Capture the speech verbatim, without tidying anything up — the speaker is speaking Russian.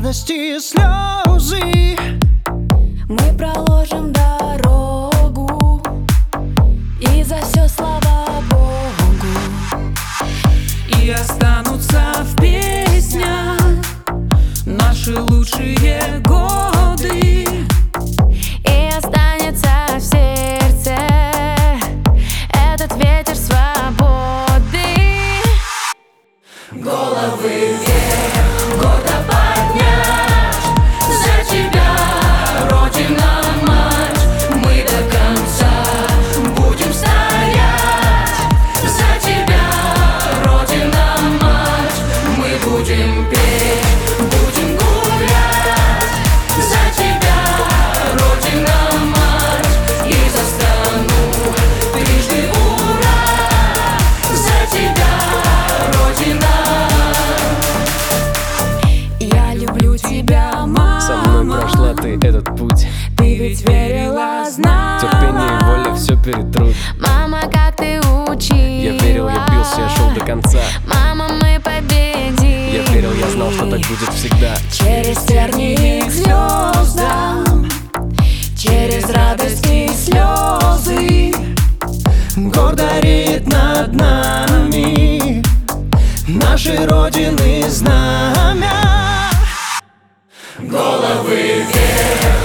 радости слезы. Мы проложим дорогу, и за все слава Богу. И останутся в песнях наши лучшие годы. И останется в сердце этот ветер свободы. Головы вверх, гордо поднять, за тебя, Родина, мать. Мы до конца будем стоять, за тебя, Родина, мать. Мы будем петь, будем гулять, за тебя, Родина, мать. И за страну трижды ура, за тебя, Родина. Я люблю тебя, мама. Со мной прошла ты этот путь. Ты ведь верила, знала. Терпение и воля все перетрут. Мама, как ты учила. Я верил, я бился, я шел до конца. Мама, мы победим. Я верил, я знал, что так будет всегда. Через тернии к звездам, через радость и слезы. Гордо реет над нами нашей Родины знамя. Головы вверх,